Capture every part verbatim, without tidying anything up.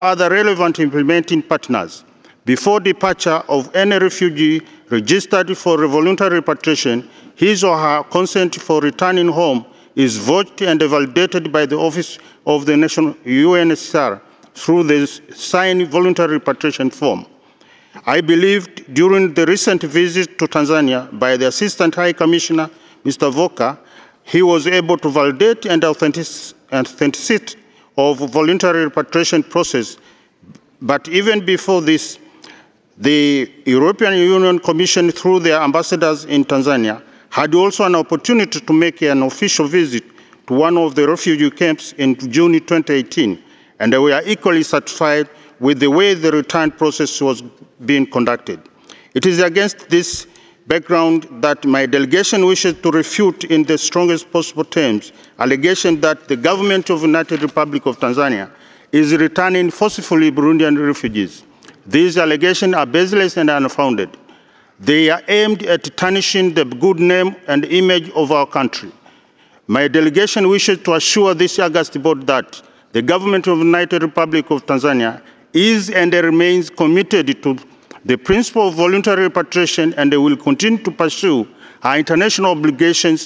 other relevant implementing partners. Before departure of any refugee registered for voluntary repatriation, his or her consent for returning home is voted and validated by the Office of the National U N H C R through the signed voluntary repatriation form. I believed during the recent visit to Tanzania by the Assistant High Commissioner, Mister Voka, he was able to validate and authenticity of voluntary repatriation process. But even before this, the European Union Commission, through their ambassadors in Tanzania, had also an opportunity to make an official visit to one of the refugee camps in June twenty eighteen, and they were equally satisfied with the way the return process was being conducted. It is against this background that my delegation wishes to refute in the strongest possible terms allegations that the government of the United Republic of Tanzania is returning forcibly Burundian refugees. These allegations are baseless and unfounded. They are aimed at tarnishing the good name and image of our country. My delegation wishes to assure this august board that the government of the United Republic of Tanzania is and remains committed to the principle of voluntary repatriation, and they will continue to pursue our international obligations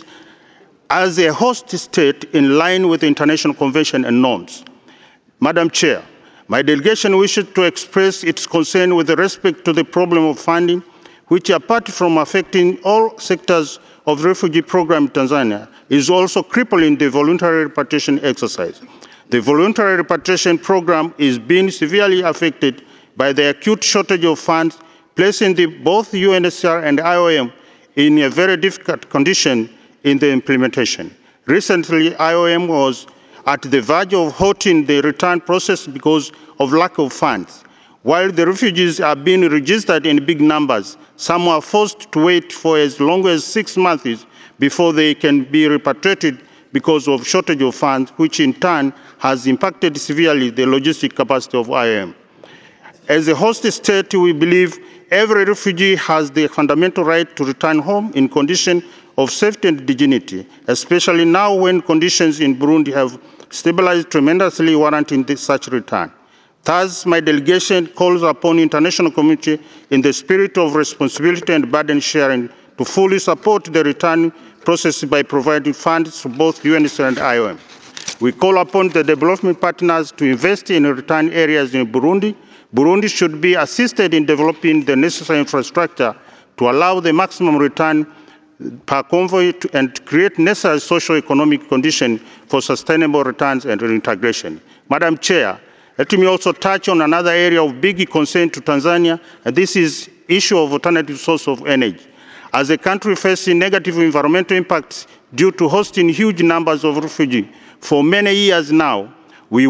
as a host state in line with international convention and norms. Madam Chair, my delegation wishes to express its concern with respect to the problem of funding, which, apart from affecting all sectors of the refugee program in Tanzania, is also crippling the voluntary repatriation exercise. The voluntary repatriation program is being severely affected by the acute shortage of funds, placing the, both U N H C R and I O M in a very difficult condition in the implementation. Recently, I O M was at the verge of halting the return process because of lack of funds. While the refugees are being registered in big numbers, some are forced to wait for as long as six months before they can be repatriated because of shortage of funds, which in turn has impacted severely the logistic capacity of I O M. As a host state, we believe every refugee has the fundamental right to return home in conditions of safety and dignity, especially now when conditions in Burundi have stabilized tremendously, warranting this, such return. Thus, my delegation calls upon the international community in the spirit of responsibility and burden sharing to fully support the return process by providing funds to both U N H C R and I O M. We call upon the development partners to invest in return areas in Burundi. Burundi should be assisted in developing the necessary infrastructure to allow the maximum return per convoy to, and create necessary socio-economic conditions for sustainable returns and reintegration. Madam Chair, let me also touch on another area of big concern to Tanzania, and this is issue of alternative source of energy. As a country facing negative environmental impacts due to hosting huge numbers of refugees for many years now,